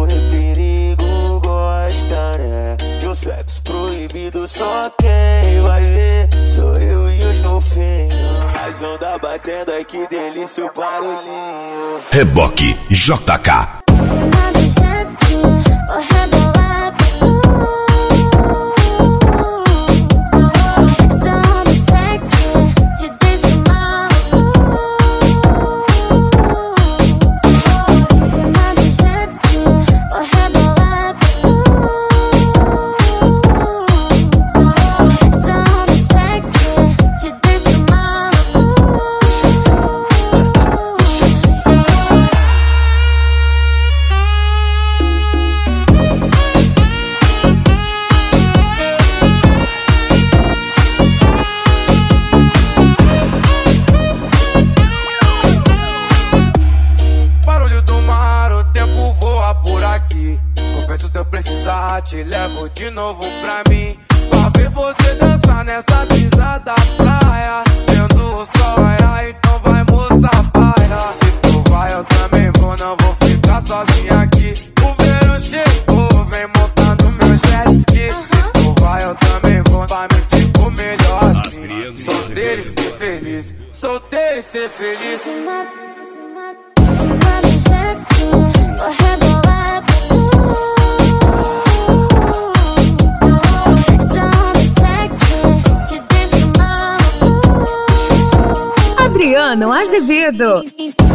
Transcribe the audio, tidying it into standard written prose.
correr perigo gosta, né? De um sexo proibido, só quem vai ver sou eu e os novinhos. As ondas batendo, ai que delícia o barulhinho. Reboque JK. Confesso, se eu precisar, te levo de novo pra mim, pra ver você dançar nessa brisa da praia, vendo o sol raiar, então vai moça paia. Se tu vai eu também vou, não vou ficar sozinha aqui. O verão chegou, vem montar no meu jet ski. Se tu vai eu também vou, pra mim ficou melhor assim. Solteiro e ser feliz, solteiro e ser feliz. Adriano Azevedo.